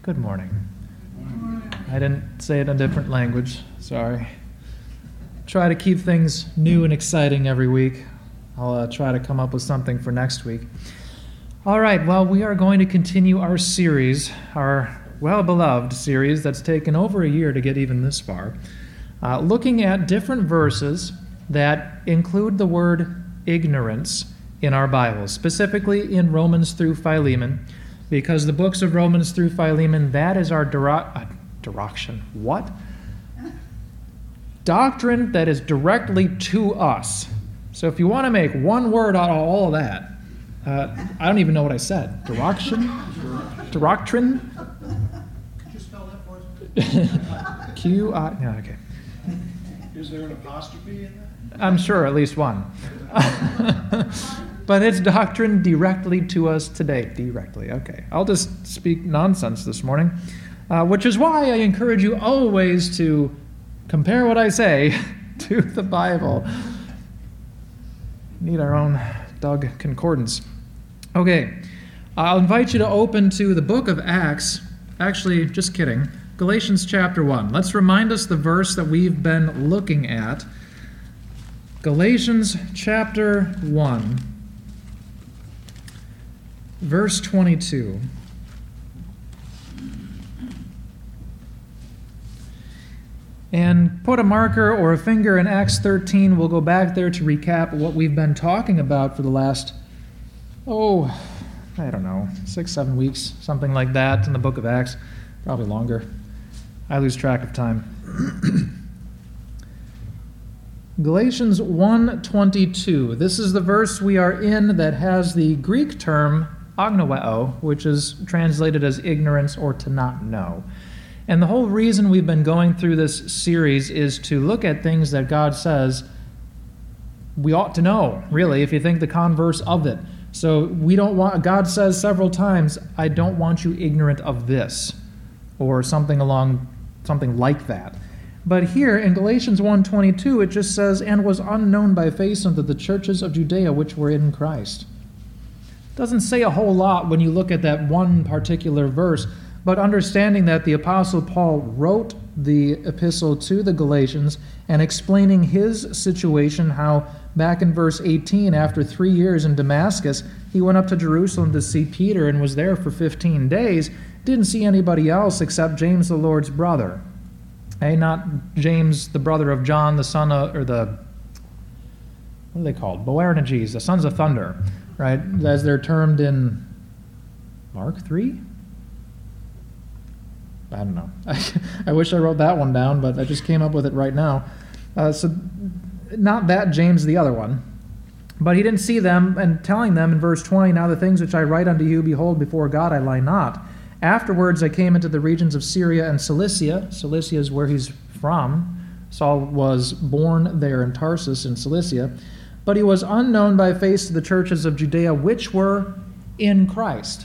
Good morning. I didn't say it in a different language. Sorry. Try to keep things new and exciting every week. I'll try to come up with something for next week. All right, well, we are going to continue our series, our well-beloved series that's taken over a year to get even this far, looking at different verses that include the word ignorance in our Bibles, specifically in Romans through Philemon, because the books of Romans through Philemon, that is our doctrine that is directly to us. So if you want to make one word out of all of that, I don't even know what I said. Doctrine? Could you spell that for us? Q-I... No, okay. Is there an apostrophe in that? I'm sure at least one. But it's doctrine directly to us today. Directly, okay. I'll just speak nonsense this morning, which is why I encourage you always to compare what I say to the Bible. Need our own Doug Concordance. Okay, I'll invite you to open to the book of Acts. Actually, just kidding. Galatians chapter 1. Let's remind us the verse that we've been looking at. Galatians chapter 1, verse 22. And put a marker or a finger in Acts 13. We'll go back there to recap what we've been talking about for the last, 6-7 weeks, something like that in the book of Acts. Probably longer. I lose track of time. Galatians 1:22. This is the verse we are in that has the Greek term agnoeo, which is translated as ignorance or to not know. And the whole reason we've been going through this series is to look at things that God says we ought to know, really, if you think the converse of it. So God says several times, I don't want you ignorant of this, or something like that. But here in Galatians 1:22, it just says, and was unknown by face unto the churches of Judea which were in Christ. It doesn't say a whole lot when you look at that one particular verse, but understanding that the Apostle Paul wrote the epistle to the Galatians and explaining his situation, how back in verse 18, after 3 years in Damascus, he went up to Jerusalem to see Peter and was there for 15 days, didn't see anybody else except James the Lord's brother. Not James, the brother of John, the son of, what are they called? Boanerges, the sons of thunder, right? As they're termed in Mark 3? I don't know. I wish I wrote that one down, but I just came up with it right now. So not that James, the other one. But he didn't see them, and telling them in verse 20, now the things which I write unto you, behold, before God I lie not. Afterwards I came into the regions of Syria and Cilicia. Cilicia is where he's from. Saul was born there in Tarsus in Cilicia. But he was unknown by face to the churches of Judea, which were in Christ.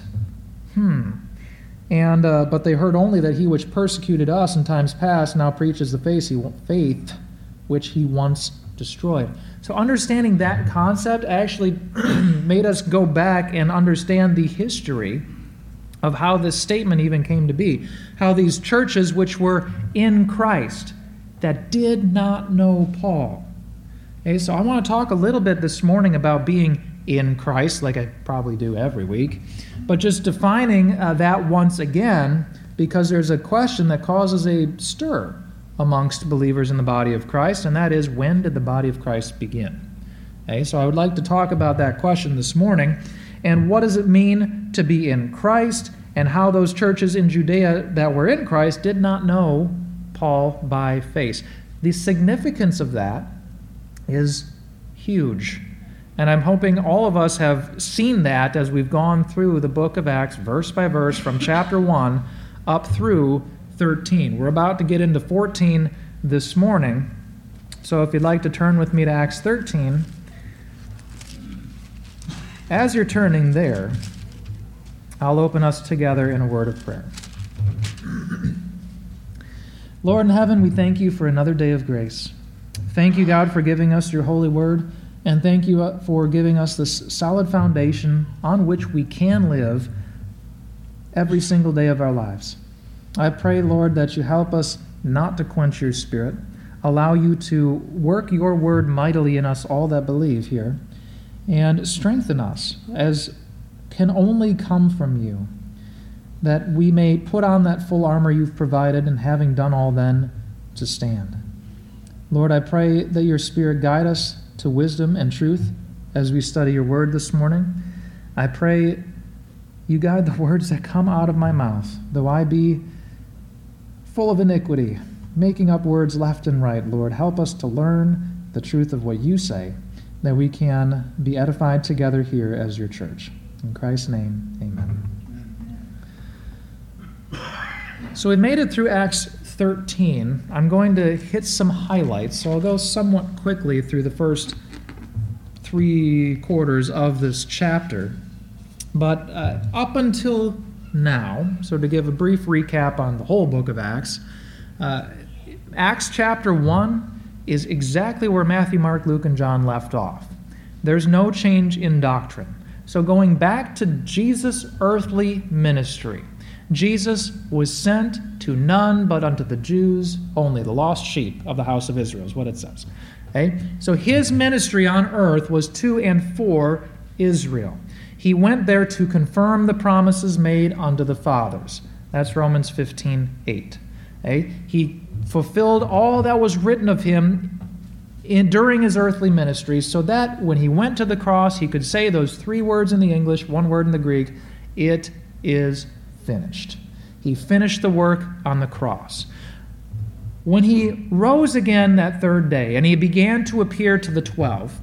But they heard only that he which persecuted us in times past now preaches the faith which he once destroyed. So understanding that concept actually made us go back and understand the history of how this statement even came to be. How these churches which were in Christ that did not know Paul. Okay, so I want to talk a little bit this morning about being in Christ, like I probably do every week, but just defining that once again, because there's a question that causes a stir amongst believers in the body of Christ, and that is, when did the body of Christ begin? Okay, so I would like to talk about that question this morning, and what does it mean to be in Christ, and how those churches in Judea that were in Christ did not know Paul by face. The significance of that is huge. And I'm hoping all of us have seen that as we've gone through the book of Acts, verse by verse, from chapter 1 up through 13. We're about to get into 14 this morning. So if you'd like to turn with me to Acts 13, as you're turning there, I'll open us together in a word of prayer. Lord in heaven, we thank you for another day of grace. Thank you, God, for giving us your holy word, and thank you for giving us this solid foundation on which we can live every single day of our lives. I pray, Lord, that you help us not to quench your Spirit. Allow you to work your word mightily in us all that believe here, and strengthen us as can only come from you, that we may put on that full armor you've provided, and having done all then, to stand. Lord, I pray that your Spirit guide us to wisdom and truth as we study your word this morning. I pray you guide the words that come out of my mouth, though I be full of iniquity, making up words left and right. Lord, help us to learn the truth of what you say, that we can be edified together here as your church. In Christ's name, amen. So we've made it through Acts 13. I'm going to hit some highlights, so I'll go somewhat quickly through the first 3 quarters of this chapter. But up until now, so to give a brief recap on the whole book of Acts, Acts chapter 1 is exactly where Matthew, Mark, Luke, and John left off. There's no change in doctrine. So going back to Jesus' earthly ministry, Jesus was sent to none but unto the Jews only, the lost sheep of the house of Israel is what it says. Okay? So his ministry on earth was to and for Israel. He went there to confirm the promises made unto the fathers. That's Romans 15:8. Okay? He fulfilled all that was written of him during his earthly ministry, so that when he went to the cross, he could say those 3 words in the English, 1 word in the Greek, it is finished. He finished the work on the cross. When he rose again that 3rd day and he began to appear to the 12,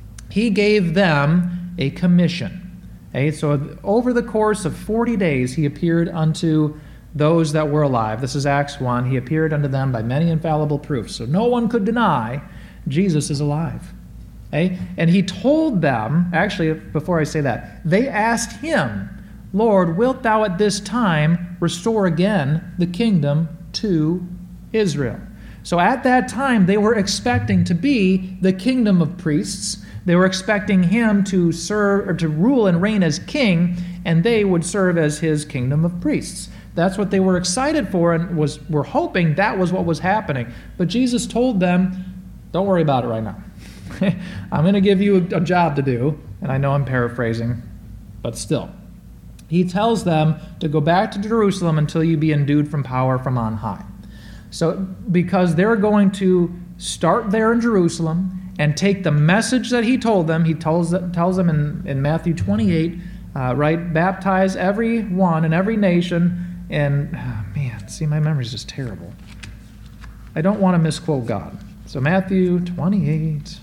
he gave them a commission. Okay, so over the course of 40 days, he appeared unto those that were alive. This is Acts 1. He appeared unto them by many infallible proofs. So no one could deny Jesus is alive. Okay? And he told them, actually, before I say that, they asked him, Lord, wilt thou at this time restore again the kingdom to Israel? So at that time, they were expecting to be the kingdom of priests. They were expecting him to serve or to rule and reign as king, and they would serve as his kingdom of priests. That's what they were excited for and were hoping that was what was happening. But Jesus told them, don't worry about it right now. I'm going to give you a job to do, and I know I'm paraphrasing, but still. He tells them to go back to Jerusalem until you be endued from power from on high. So because they're going to start there in Jerusalem and take the message that he told them, he tells them in Matthew 28, right, baptize everyone in every nation. And, see, my memory's just terrible. I don't want to misquote God. So Matthew 28.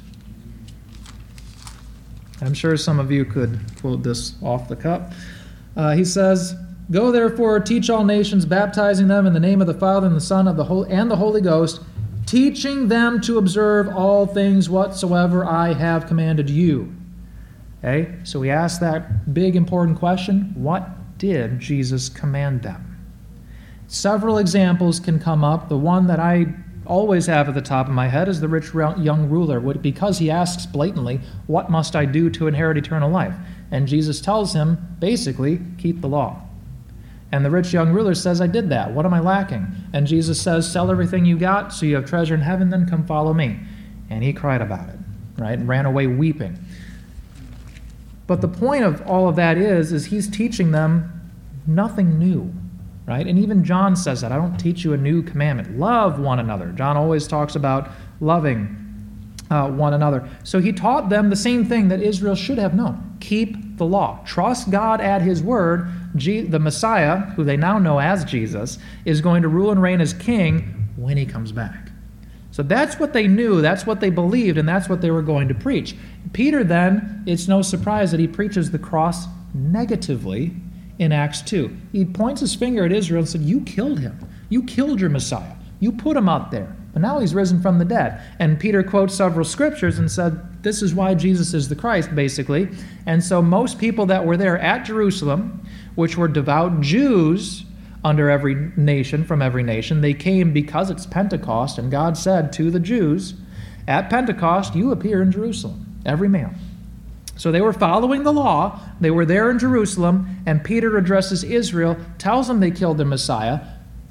I'm sure some of you could quote this off the cup. He says, go therefore, teach all nations, baptizing them in the name of the Father and the Son and the Holy Ghost, teaching them to observe all things whatsoever I have commanded you. Okay, so we ask that big important question, what did Jesus command them? Several examples can come up. The one that I always have at the top of my head is the rich young ruler, because he asks blatantly, what must I do to inherit eternal life? And Jesus tells him, basically, keep the law. And the rich young ruler says, I did that. What am I lacking? And Jesus says, sell everything you got so you have treasure in heaven, then come follow me. And he cried about it, right? And ran away weeping. But the point of all of that is he's teaching them nothing new, right? And even John says that. I don't teach you a new commandment. Love one another. John always talks about loving one another. So he taught them the same thing that Israel should have known. Keep the law. Trust God at his word. The Messiah, who they now know as Jesus, is going to rule and reign as king when he comes back. So that's what they knew, that's what they believed, and that's what they were going to preach. Peter then, it's no surprise that he preaches the cross negatively in Acts 2. He points his finger at Israel and said, you killed him. You killed your Messiah. You put him out there. But now he's risen from the dead. And Peter quotes several scriptures and said, this is why Jesus is the Christ, basically. And so most people that were there at Jerusalem, which were devout Jews under every nation, from every nation, they came because it's Pentecost, and God said to the Jews, at Pentecost, you appear in Jerusalem, every male. So they were following the law, they were there in Jerusalem, and Peter addresses Israel, tells them they killed their Messiah,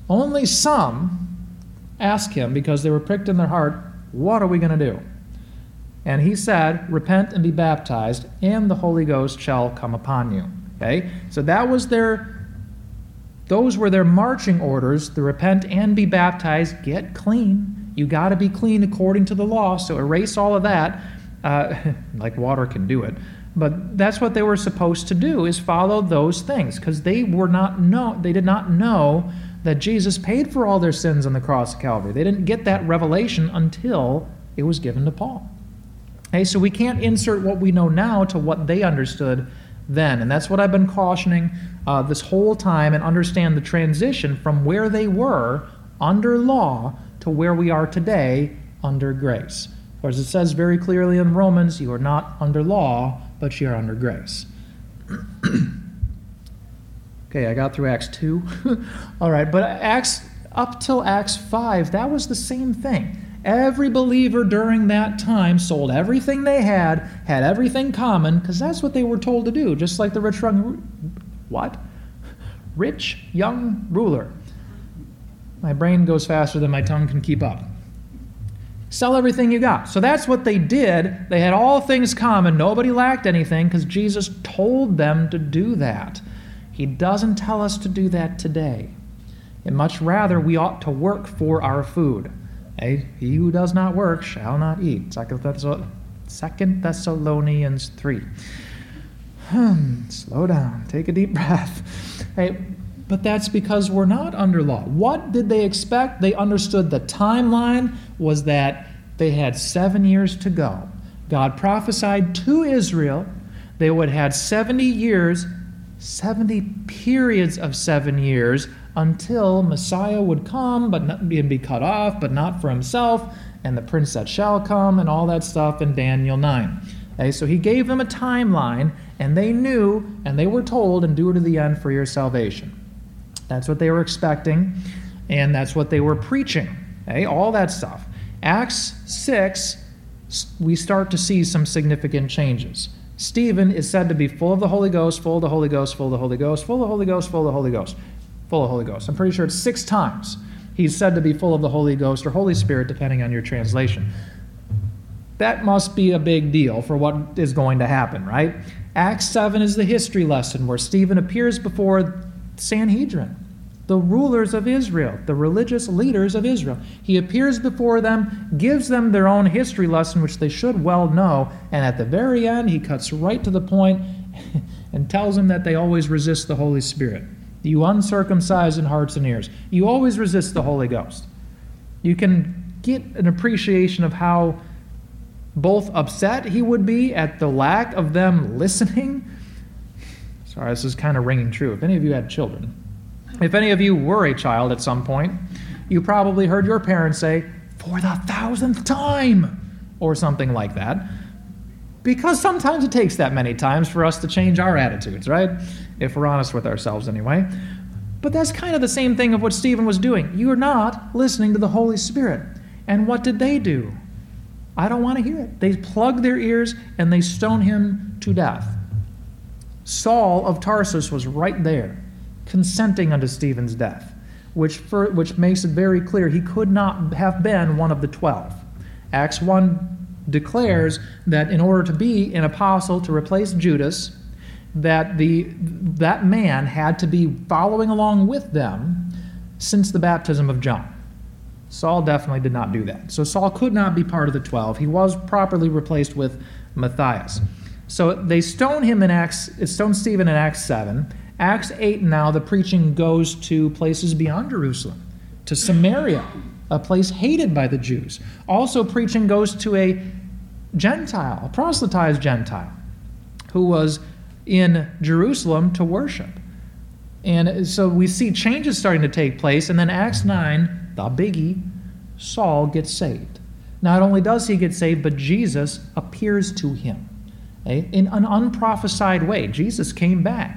only some asked him, because they were pricked in their heart, what are we going to do? And he said, repent and be baptized, and the Holy Ghost shall come upon you. Okay? So those were their marching orders, to repent and be baptized, get clean. You got to be clean according to the law, so erase all of that, like water can do it. But that's what they were supposed to do, is follow those things, because they did not know that Jesus paid for all their sins on the cross of Calvary. They didn't get that revelation until it was given to Paul. Okay, so we can't insert what we know now to what they understood then. And that's what I've been cautioning this whole time, and understand the transition from where they were under law to where we are today under grace. For as it says very clearly in Romans, you are not under law, but you are under grace. Okay, I got through Acts 2. All right, but up till Acts 5, that was the same thing. Every believer during that time sold everything they had everything common, because that's what they were told to do, just like the rich young ruler. My brain goes faster than my tongue can keep up. Sell everything you got. So that's what they did. They had all things common. Nobody lacked anything, because Jesus told them to do that. He doesn't tell us to do that today. And much rather, we ought to work for our food. He who does not work shall not eat. 2 Thessalonians 3. Slow down. Take a deep breath. But that's because we're not under law. What did they expect? They understood the timeline was that they had 7 years to go. God prophesied to Israel they would have 70 years, 70 periods of 7 years, until Messiah would come and be cut off, but not for himself, and the prince that shall come, and all that stuff in Daniel 9. So he gave them a timeline, and they knew, and they were told, endure to the end for your salvation. That's what they were expecting, and that's what they were preaching. All that stuff. Acts 6, we start to see some significant changes. Stephen is said to be full of the Holy Ghost, full of the Holy Ghost, full of the Holy Ghost, full of the Holy Ghost, full of the Holy Ghost, full of the Holy Ghost. I'm pretty sure it's 6 times he's said to be full of the Holy Ghost or Holy Spirit, depending on your translation. That must be a big deal for what is going to happen, right? Acts 7 is the history lesson where Stephen appears before Sanhedrin, the rulers of Israel, the religious leaders of Israel. He appears before them, gives them their own history lesson, which they should well know, and at the very end, he cuts right to the point and tells them that they always resist the Holy Spirit. You uncircumcised in hearts and ears, you always resist the Holy Ghost. You can get an appreciation of how both upset he would be at the lack of them listening. Sorry, this is kind of ringing true. If any of you had children, if any of you were a child at some point, you probably heard your parents say, "For the 1,000th time," or something like that. Because sometimes it takes that many times for us to change our attitudes, right? If we're honest with ourselves anyway. But that's kind of the same thing of what Stephen was doing. You are not listening to the Holy Spirit. And what did they do? I don't want to hear it. They plugged their ears and they stoned him to death. Saul of Tarsus was right there, consenting unto Stephen's death, which makes it very clear he could not have been one of the 12. Acts 1 declares that in order to be an apostle, to replace Judas, that man had to be following along with them since the baptism of John. Saul definitely did not do that. So Saul could not be part of the 12. He was properly replaced with Matthias. So they stoned Stephen in Acts 7. Acts 8 now, the preaching goes to places beyond Jerusalem, to Samaria, a place hated by the Jews. Also, preaching goes to a Gentile, a proselytized Gentile, who was in Jerusalem to worship. And so we see changes starting to take place, and then Acts 9, the biggie, Saul gets saved. Not only does he get saved, but Jesus appears to him in an unprophesied way. Jesus came back.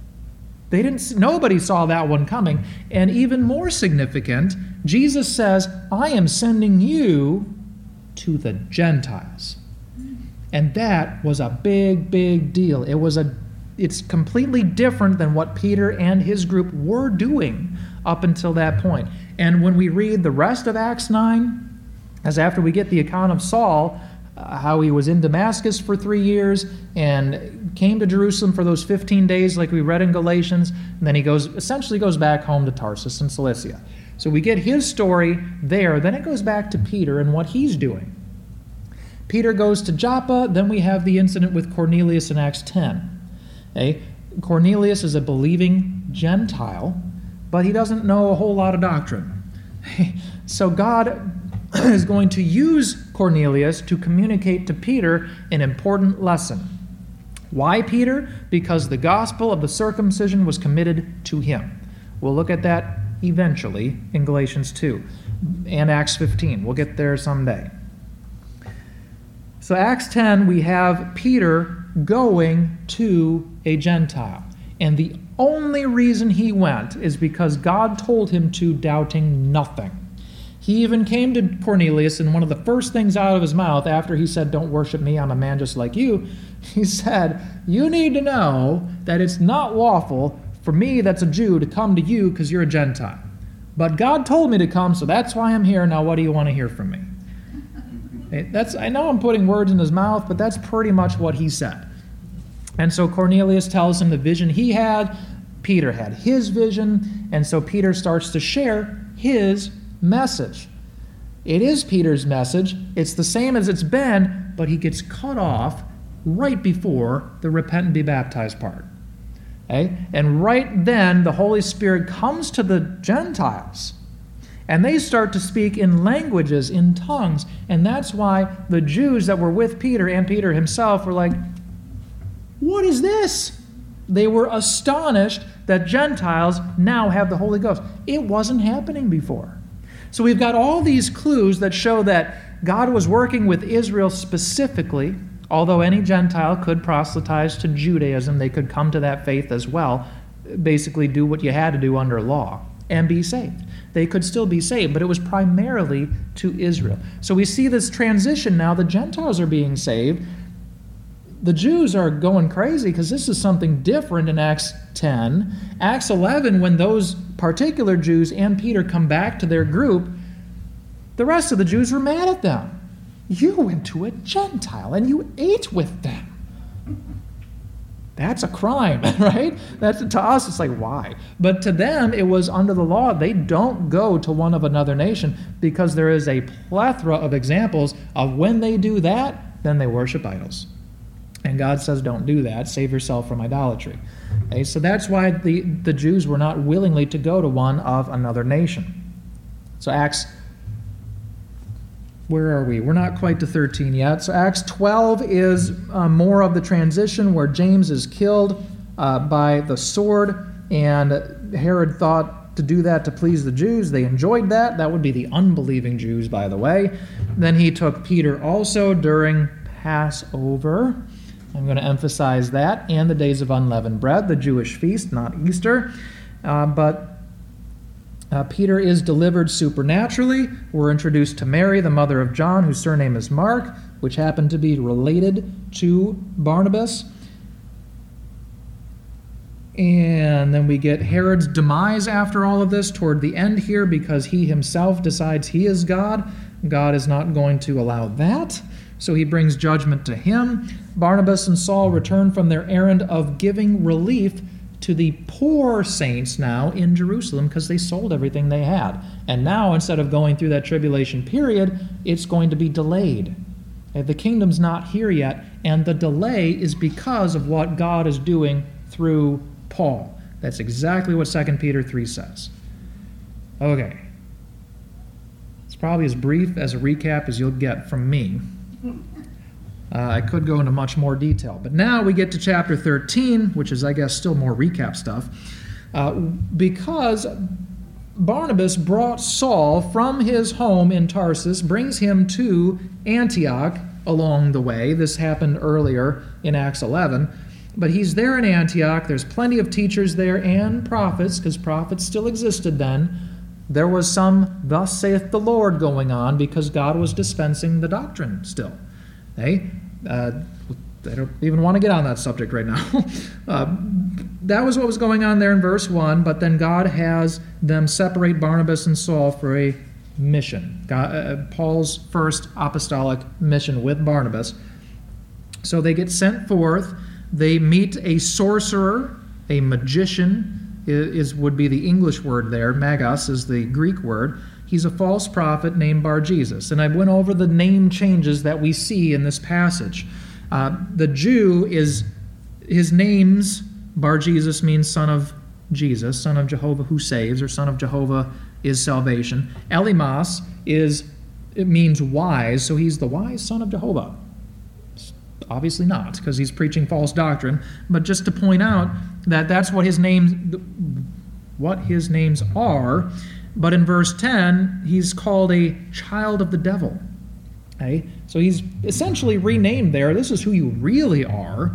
Nobody saw that one coming. And even more significant, Jesus says, "I am sending you to the Gentiles." And that was a big, big deal. It it's completely different than what Peter and his group were doing up until that point. And when we read the rest of Acts 9, as after we get the account of Saul, how he was in Damascus for 3 years and came to Jerusalem for those 15 days like we read in Galatians, and then he essentially goes back home to Tarsus in Cilicia. So we get his story there. Then it goes back to Peter and what he's doing. Peter goes to Joppa. Then we have the incident with Cornelius in Acts 10. Okay? Cornelius is a believing Gentile, but he doesn't know a whole lot of doctrine. So God is going to use Cornelius to communicate to Peter an important lesson. Why Peter? Because the gospel of the circumcision was committed to him. We'll look at that eventually in Galatians 2 and Acts 15. We'll get there someday. So Acts 10, we have Peter going to a Gentile. And the only reason he went is because God told him to, doubting nothing. He even came to Cornelius, and one of the first things out of his mouth after he said, "Don't worship me, I'm a man just like you," he said, "You need to know that it's not lawful for me that's a Jew to come to you because you're a Gentile. But God told me to come, so that's why I'm here. Now what do you want to hear from me?" I know I'm putting words in his mouth, but that's pretty much what he said. And so Cornelius tells him the vision he had. Peter had his vision, and so Peter starts to share his message. It is Peter's message. It's the same as it's been, but he gets cut off right before the repent and be baptized part. Okay? And right then, the Holy Spirit comes to the Gentiles, and they start to speak in languages, in tongues, and that's why the Jews that were with Peter and Peter himself were like, "What is this?" They were astonished that Gentiles now have the Holy Ghost. It wasn't happening before. So we've got all these clues that show that God was working with Israel specifically, although any Gentile could proselytize to Judaism. They could come to that faith as well, basically do what you had to do under law and be saved. They could still be saved, but it was primarily to Israel. So we see this transition now. The Gentiles are being saved. The Jews are going crazy because this is something different in Acts 10. Acts 11, when those particular Jews and Peter come back to their group, the rest of the Jews were mad at them. You went to a Gentile and you ate with them. That's a crime, right? To us, it's like, why? But to them, it was under the law. They don't go to one of another nation because there is a plethora of examples of when they do that, then they worship idols. And God says, don't do that. Save yourself from idolatry. Okay, so that's why the Jews were not willingly to go to one of another nation. So Acts, where are we? We're not quite to 13 yet. So Acts 12 is more of the transition where James is killed by the sword, and Herod thought to do that to please the Jews. They enjoyed that. That would be the unbelieving Jews, by the way. Then he took Peter also during Passover. I'm going to emphasize that, and the days of unleavened bread, the Jewish feast, not Easter. But Peter is delivered supernaturally. We're introduced to Mary, the mother of John, whose surname is Mark, which happened to be related to Barnabas. And then we get Herod's demise after all of this toward the end here, because he himself decides he is God. God is not going to allow that. So he brings judgment to him. Barnabas and Saul return from their errand of giving relief to the poor saints now in Jerusalem because they sold everything they had. And now, instead of going through that tribulation period, it's going to be delayed. The kingdom's not here yet, and the delay is because of what God is doing through Paul. That's exactly what 2 Peter 3 says. Okay. It's probably as brief as a recap as you'll get from me. I could go into much more detail. But now we get to chapter 13, which is, I guess, still more recap stuff. Because Barnabas brought Saul from his home in Tarsus, brings him to Antioch along the way. This happened earlier in Acts 11. But he's there in Antioch. There's plenty of teachers there and prophets, because prophets still existed then. There was some "thus saith the Lord" going on because God was dispensing the doctrine still. Okay? I don't even want to get on that subject right now. That was what was going on there in verse 1, but then God has them separate Barnabas and Saul for a mission. Paul's first apostolic mission with Barnabas. So they get sent forth. They meet a sorcerer, a magician, would be the English word there. Magos is the Greek word. He's a false prophet named Bar-Jesus. And I went over the name changes that we see in this passage. The Jew his name's Bar-Jesus means son of Jesus, son of Jehovah who saves, or son of Jehovah is salvation. Elimas it means wise, so he's the wise son of Jehovah. Obviously not, because he's preaching false doctrine. But just to point out that that's what his names are. But in verse 10, he's called a child of the devil. Okay? So he's essentially renamed there. This is who you really are.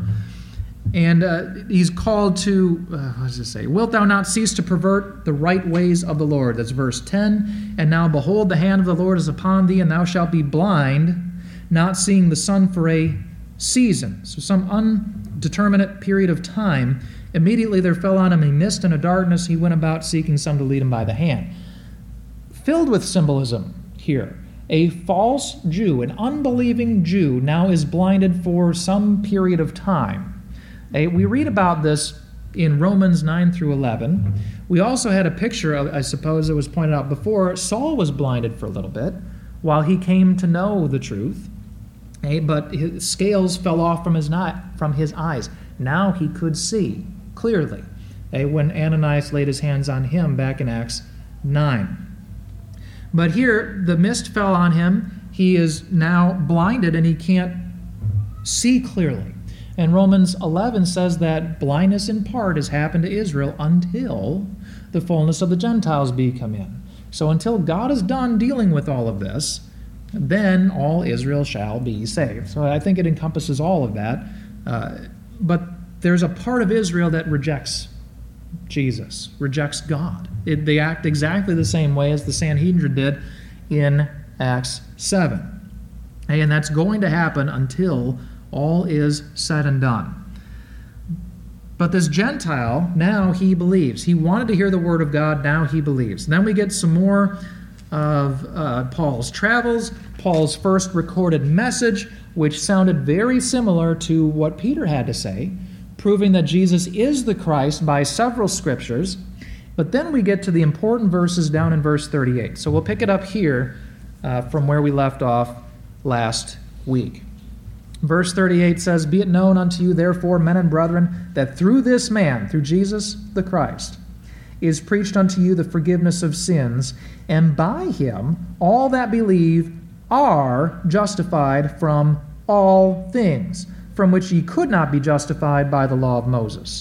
And he's called to, what does it say? Wilt thou not cease to pervert the right ways of the Lord? That's verse 10. And now behold, the hand of the Lord is upon thee, and thou shalt be blind, not seeing the sun for a season. So some undeterminate period of time. Immediately there fell on him a mist and a darkness. He went about seeking some to lead him by the hand. Filled with symbolism here. A false Jew, an unbelieving Jew, now is blinded for some period of time. We read about this in Romans 9 through 11. We also had a picture, I suppose it was pointed out before, Saul was blinded for a little bit while he came to know the truth. But his scales fell off from his eyes. Now he could see clearly when Ananias laid his hands on him back in Acts 9. But here, the mist fell on him. He is now blinded and he can't see clearly. And Romans 11 says that blindness in part has happened to Israel until the fullness of the Gentiles be come in. So until God is done dealing with all of this, then all Israel shall be saved. So I think it encompasses all of that. But there's a part of Israel that rejects Jesus, rejects God. They act exactly the same way as the Sanhedrin did in Acts 7. And that's going to happen until all is said and done. But this Gentile, now he believes. He wanted to hear the word of God, now he believes. And then we get some more of Paul's travels, Paul's first recorded message, which sounded very similar to what Peter had to say, proving that Jesus is the Christ by several scriptures. But then we get to the important verses down in verse 38. So we'll pick it up here from where we left off last week. Verse 38 says, Be it known unto you, therefore, men and brethren, that through this man, through Jesus the Christ, is preached unto you the forgiveness of sins, and by him all that believe are justified from all things, from which ye could not be justified by the law of Moses.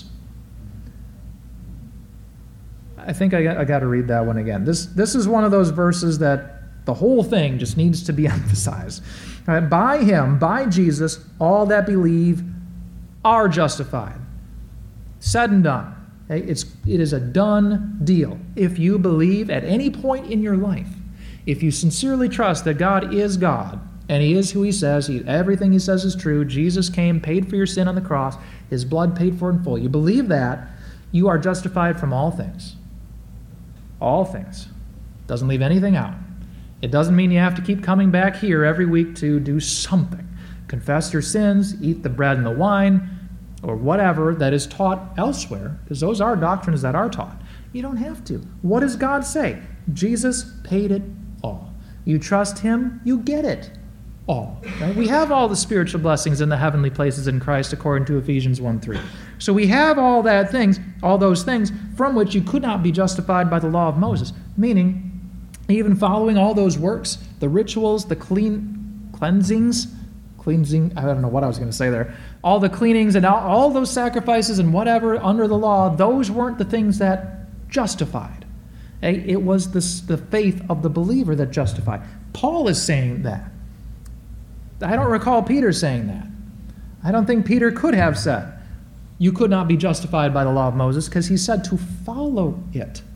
I think I got to read that one again. This is one of those verses that the whole thing just needs to be emphasized. All right, by him, by Jesus, all that believe are justified. Said and done. Okay? It is a done deal. If you believe at any point in your life, if you sincerely trust that God is God, and he is who he says, everything he says is true, Jesus came, paid for your sin on the cross, his blood paid for in full, you believe that, you are justified from all things. All things. Doesn't leave anything out. It doesn't mean you have to keep coming back here every week to do something. Confess your sins, eat the bread and the wine, or whatever that is taught elsewhere, because those are doctrines that are taught. You don't have to. What does God say? Jesus paid it all. You trust him, you get it all. Right? We have all the spiritual blessings in the heavenly places in Christ, according to Ephesians 1:3. So we have all those things from which you could not be justified by the law of Moses, meaning even following all those works, the rituals, the cleansing, I don't know what I was going to say there, all the cleanings and all those sacrifices and whatever under the law, those weren't the things that justified. It was the faith of the believer that justified. Paul is saying that. I don't recall Peter saying that. I don't think Peter could have said, you could not be justified by the law of Moses, because he said to follow it.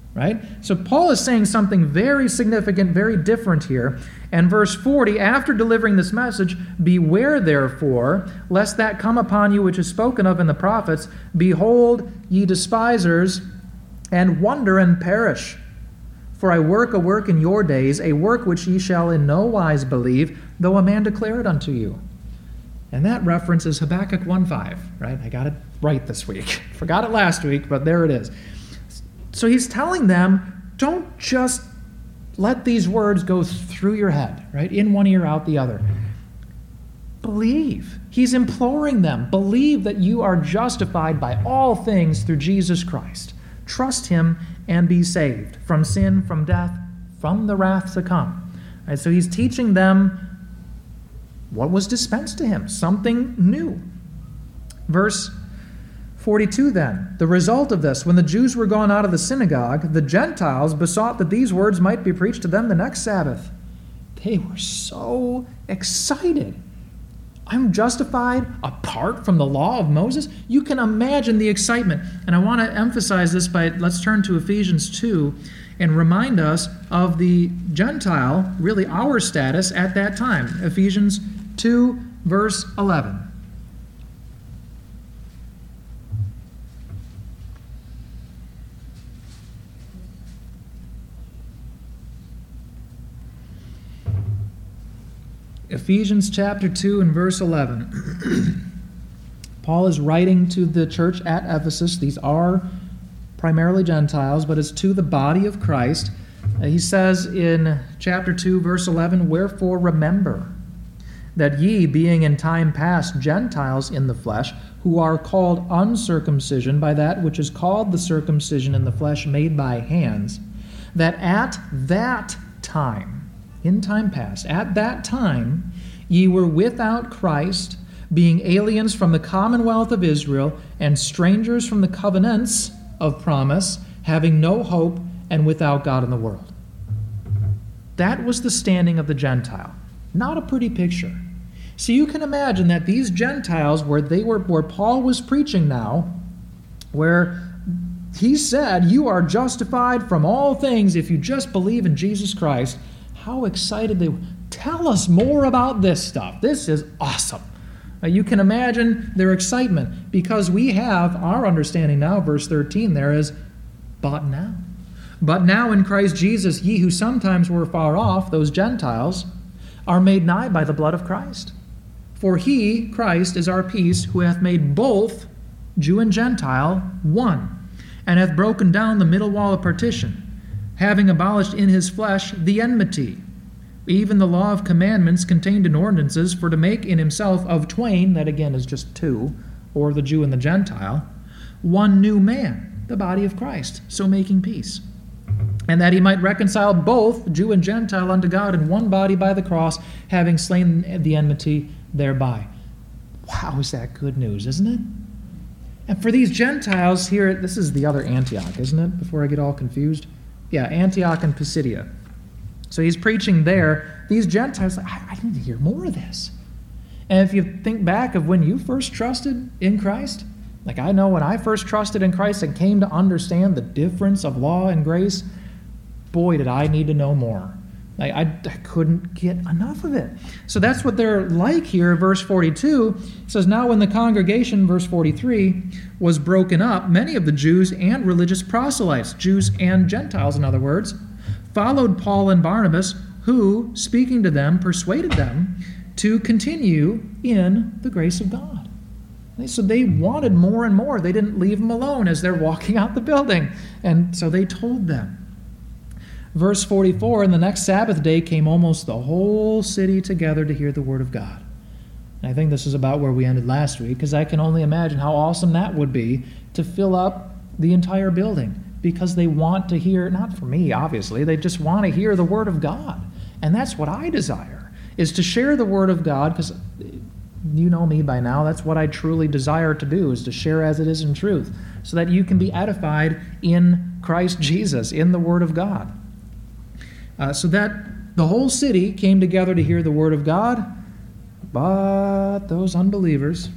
right? So Paul is saying something very significant, very different here. And verse 40, after delivering this message, beware therefore, lest that come upon you which is spoken of in the prophets, behold, ye despisers, and wonder and perish. For I work a work in your days, a work which ye shall in no wise believe, though a man declare it unto you. And that reference is Habakkuk 1:5, right? I got it right this week. Forgot it last week, but there it is. So he's telling them, don't just let these words go through your head, right? In one ear, out the other. Believe. He's imploring them, believe that you are justified by all things through Jesus Christ. Trust him and be saved from sin, from death, from the wrath to come. Right, so he's teaching them what was dispensed to him, something new. Verse 42 then, the result of this, when the Jews were gone out of the synagogue, the Gentiles besought that these words might be preached to them the next Sabbath. They were so excited. I'm justified apart from the law of Moses? You can imagine the excitement. And I want to emphasize this by, let's turn to Ephesians 2 and remind us of the Gentile, really our status at that time. Ephesians 2, verse 11. Ephesians chapter 2 and verse 11. Paul is writing to the church at Ephesus. These are primarily Gentiles, but it's to the body of Christ. He says in chapter 2, verse 11, wherefore remember that ye, being in time past Gentiles in the flesh, who are called uncircumcision by that which is called the circumcision in the flesh made by hands, that at that time, in time past, at that time, ye were without Christ, being aliens from the commonwealth of Israel, and strangers from the covenants of promise, having no hope, and without God in the world. That was the standing of the Gentile. Not a pretty picture. So you can imagine that these Gentiles, where Paul was preaching now, where he said, you are justified from all things if you just believe in Jesus Christ, how excited they were. Tell us more about this stuff. This is awesome. You can imagine their excitement because we have our understanding now, verse 13 there is, but now. But now in Christ Jesus, ye who sometimes were far off, those Gentiles, are made nigh by the blood of Christ. For he, Christ, is our peace, who hath made both Jew and Gentile one, and hath broken down the middle wall of partition, having abolished in his flesh the enmity, even the law of commandments contained in ordinances, for to make in himself of twain, that again is just two, or the Jew and the Gentile, one new man, the body of Christ, so making peace. And that he might reconcile both Jew and Gentile unto God in one body by the cross, having slain the enmity thereby. Wow, is that good news, isn't it? And for these Gentiles here, this is the other Antioch, isn't it? Before I get all confused. Yeah, Antioch and Pisidia. So he's preaching there. These Gentiles, I need to hear more of this. And if you think back of when you first trusted in Christ, like I know when I first trusted in Christ and came to understand the difference of law and grace, boy, did I need to know more. I couldn't get enough of it. So that's what they're like here. Verse 42 says, now when the congregation, verse 43, was broken up, many of the Jews and religious proselytes, Jews and Gentiles in other words, followed Paul and Barnabas, who, speaking to them, persuaded them to continue in the grace of God. So they wanted more and more. They didn't leave them alone as they're walking out the building. And so they told them. Verse 44, and the next Sabbath day came almost the whole city together to hear the word of God. And I think this is about where we ended last week, because I can only imagine how awesome that would be to fill up the entire building, because they want to hear, not for me, obviously, they just want to hear the word of God. And that's what I desire, is to share the word of God, because you know me by now, that's what I truly desire to do, is to share as it is in truth, so that you can be edified in Christ Jesus, in the word of God. So that the whole city came together to hear the word of God, but those unbelievers.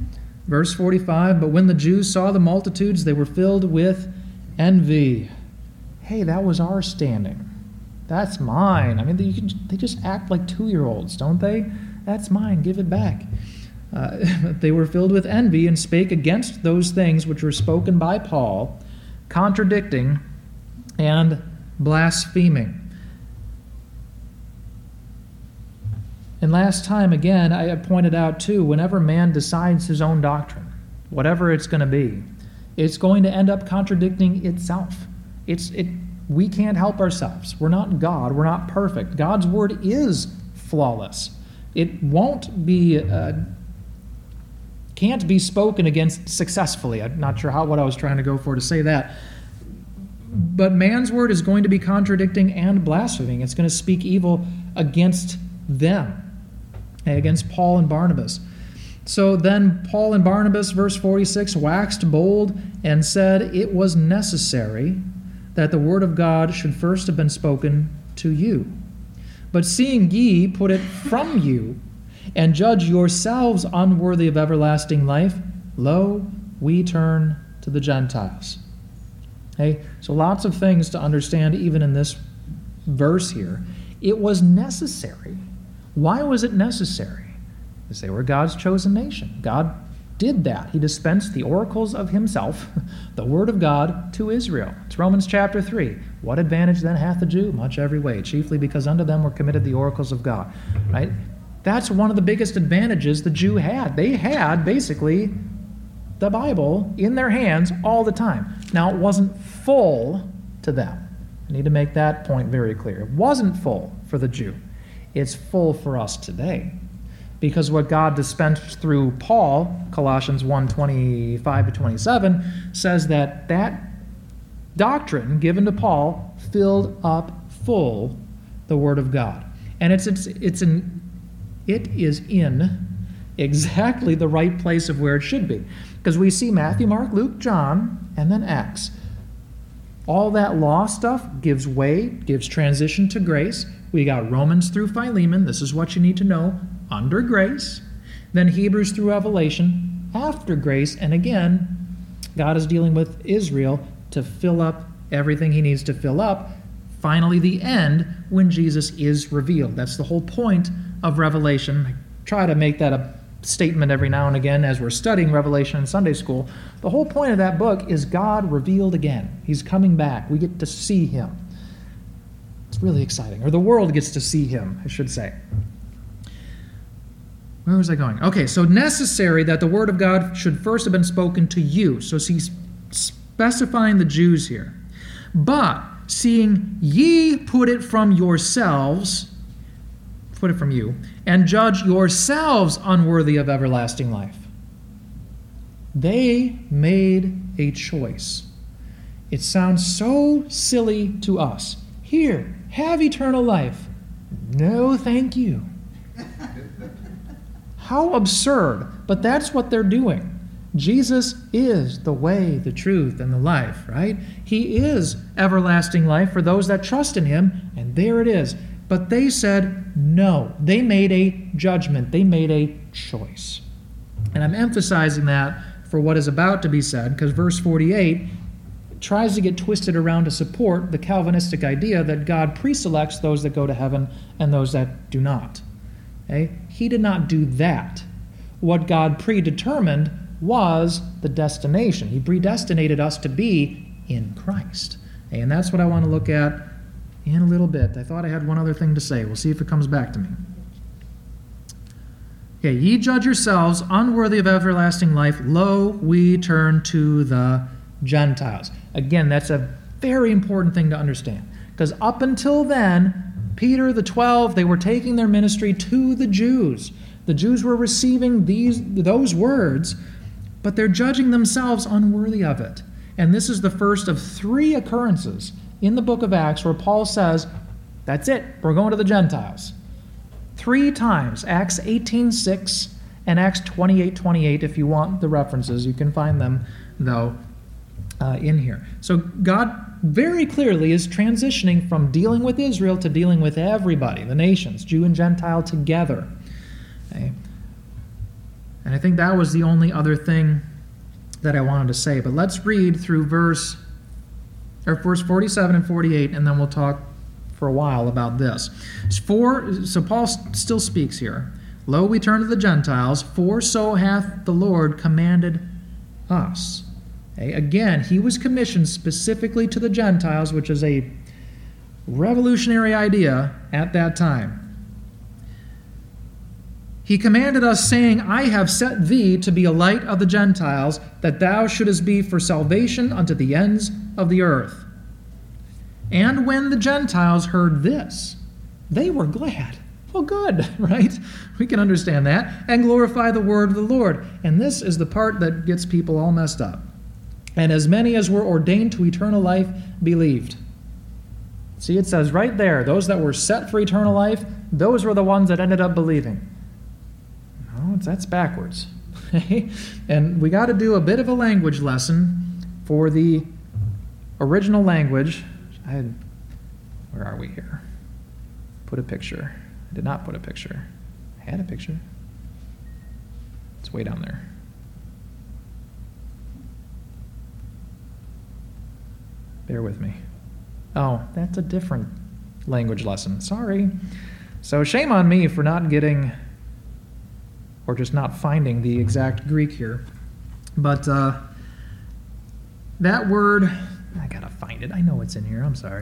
Verse 45, but when the Jews saw the multitudes, they were filled with envy hey, that was our standing. That's mine. I mean, they just act like 2-year-olds, don't they? That's mine. Give it back. They were filled with envy and spake against those things which were spoken by Paul, contradicting and blaspheming. And last time, again, I pointed out too, whenever man decides his own doctrine, whatever it's going to be, it's going to end up contradicting itself. We can't help ourselves. We're not God. We're not perfect. God's word is flawless. It can't be spoken against successfully. I'm not sure what I was trying to go for to say that. But man's word is going to be contradicting and blaspheming. It's going to speak evil against them, against Paul and Barnabas. So then Paul and Barnabas, verse 46, waxed bold and said, it was necessary that the word of God should first have been spoken to you. But seeing ye put it from you, and judge yourselves unworthy of everlasting life, lo, we turn to the Gentiles. Okay? So lots of things to understand even in this verse here. It was necessary. Why was it necessary? Because they were God's chosen nation. God did that. He dispensed the oracles of himself, the word of God, to Israel. It's Romans chapter 3. What advantage then hath the Jew? Much every way, chiefly because unto them were committed the oracles of God. Right? That's one of the biggest advantages the Jew had. They had, basically, the Bible in their hands all the time. Now, it wasn't full to them. I need to make that point very clear. It wasn't full for the Jew. It's full for us today. Because what God dispensed through Paul, Colossians 1:25-27, says that doctrine given to Paul filled up full the Word of God. And it is in exactly the right place of where it should be. Because we see Matthew, Mark, Luke, John, and then Acts. All that law stuff gives way, gives transition to grace. We got Romans through Philemon. This is what you need to know under grace. Then Hebrews through Revelation after grace. And again, God is dealing with Israel to fill up everything he needs to fill up. Finally, the end when Jesus is revealed. That's the whole point of Revelation. I try to make that a statement every now and again as we're studying Revelation in Sunday school. The whole point of that book is God revealed again. He's coming back. We get to see him. It's really exciting. Or the world gets to see him, I should say. Where was I going? Okay, so necessary that the word of God should first have been spoken to you. So he's specifying the Jews here. But seeing ye put it from yourselves, put it from you, and judge yourselves unworthy of everlasting life. They made a choice. It sounds so silly to us. Here, have eternal life. No, thank you. How absurd, but that's what they're doing. Jesus is the way, the truth, and the life, right? He is everlasting life for those that trust in him, and there it is. But they said no. They made a judgment. They made a choice. And I'm emphasizing that for what is about to be said, because verse 48 tries to get twisted around to support the Calvinistic idea that God preselects those that go to heaven and those that do not. Okay? He did not do that. What God predetermined was the destination. He predestinated us to be in Christ. Okay? And that's what I want to look at in a little bit. I thought I had one other thing to say. We'll see if it comes back to me. Okay, ye judge yourselves unworthy of everlasting life. Lo, we turn to the Gentiles. Again, that's a very important thing to understand. Because up until then, Peter, the 12, they were taking their ministry to the Jews. The Jews were receiving those words, but they're judging themselves unworthy of it. And this is the first of 3 occurrences in the book of Acts where Paul says, that's it, we're going to the Gentiles. 3 times, Acts 18:6 and Acts 28:28. If you want the references, you can find them, though, in here. So God very clearly is transitioning from dealing with Israel to dealing with everybody, the nations, Jew and Gentile together. Okay? And I think that was the only other thing that I wanted to say. But let's read through verse or verse 47 and 48, and then we'll talk for a while about this. So Paul still speaks here. Lo, we turn to the Gentiles, for so hath the Lord commanded us. Okay? Again, he was commissioned specifically to the Gentiles, which is a revolutionary idea at that time. He commanded us, saying, I have set thee to be a light of the Gentiles, that thou shouldest be for salvation unto the ends of the earth. And when the Gentiles heard this, they were glad. Well, good, right? We can understand that. And glorify the word of the Lord. And this is the part that gets people all messed up. And as many as were ordained to eternal life believed. See, it says right there, those that were set for eternal life, those were the ones that ended up believing. No, that's backwards. And we got to do a bit of a language lesson for the original language. Where are we here? Put a picture. I did not put a picture. I had a picture. It's way down there. Bear with me. Oh, that's a different language lesson. Sorry. So shame on me for not getting, or just not finding the exact Greek here. But that word, I gotta find it. I know it's in here. I'm sorry.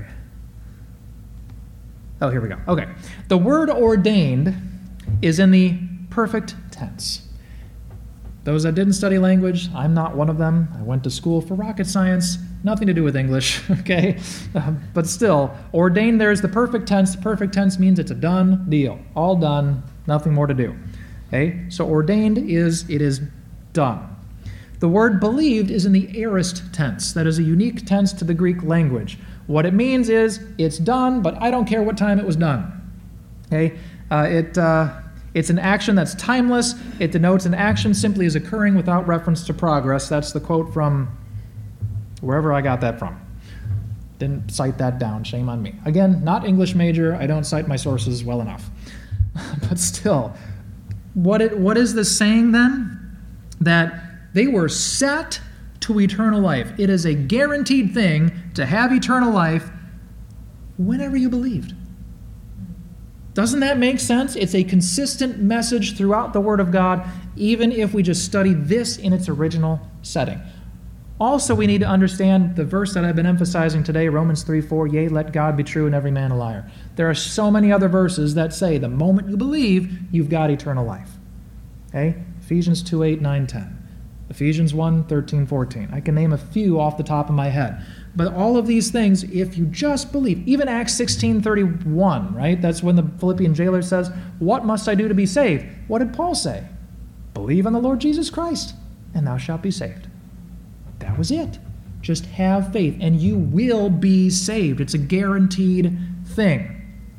Oh, here we go. Okay. The word ordained is in the perfect tense. Those that didn't study language, I'm not one of them. I went to school for rocket science. Nothing to do with English, okay? But still, ordained there is the perfect tense. The perfect tense means it's a done deal. All done, nothing more to do. Okay? So ordained is, it is done. The word believed is in the aorist tense. That is a unique tense to the Greek language. What it means is, it's done, but I don't care what time it was done. Okay? It's an action that's timeless. It denotes an action simply as occurring without reference to progress. That's the quote from wherever I got that from. Didn't cite that down. Shame on me. Again, not English major. I don't cite my sources well enough. But still, what is this saying then? That they were set to eternal life. It is a guaranteed thing to have eternal life whenever you believed. Doesn't that make sense? It's a consistent message throughout the Word of God, even if we just study this in its original setting. Also, we need to understand the verse that I've been emphasizing today, Romans 3:4, yea, let God be true and every man a liar. There are so many other verses that say the moment you believe, you've got eternal life. Okay? Ephesians 2:8, 9, 10. Ephesians 1:13, 14. I can name a few off the top of my head. But all of these things, if you just believe, even Acts 16:31, right? That's when the Philippian jailer says, what must I do to be saved? What did Paul say? Believe on the Lord Jesus Christ, and thou shalt be saved. That was it. Just have faith, and you will be saved. It's a guaranteed thing.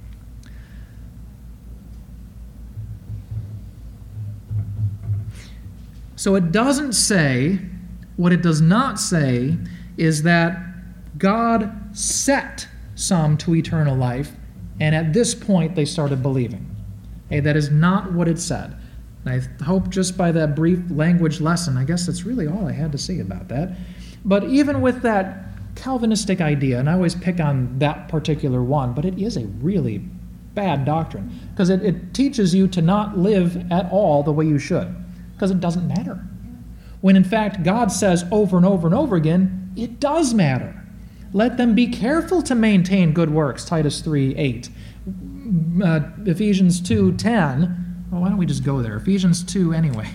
So it doesn't say, what it does not say is that God set some to eternal life, and at this point they started believing. Okay, that is not what it said. And I hope just by that brief language lesson, I guess that's really all I had to say about that. But even with that Calvinistic idea, and I always pick on that particular one, but it is a really bad doctrine, because it teaches you to not live at all the way you should, because it doesn't matter. When in fact God says over and over and over again, it does matter. Let them be careful to maintain good works, Titus 3:8. Ephesians 2:10. Well, why don't we just go there? Ephesians 2 anyway.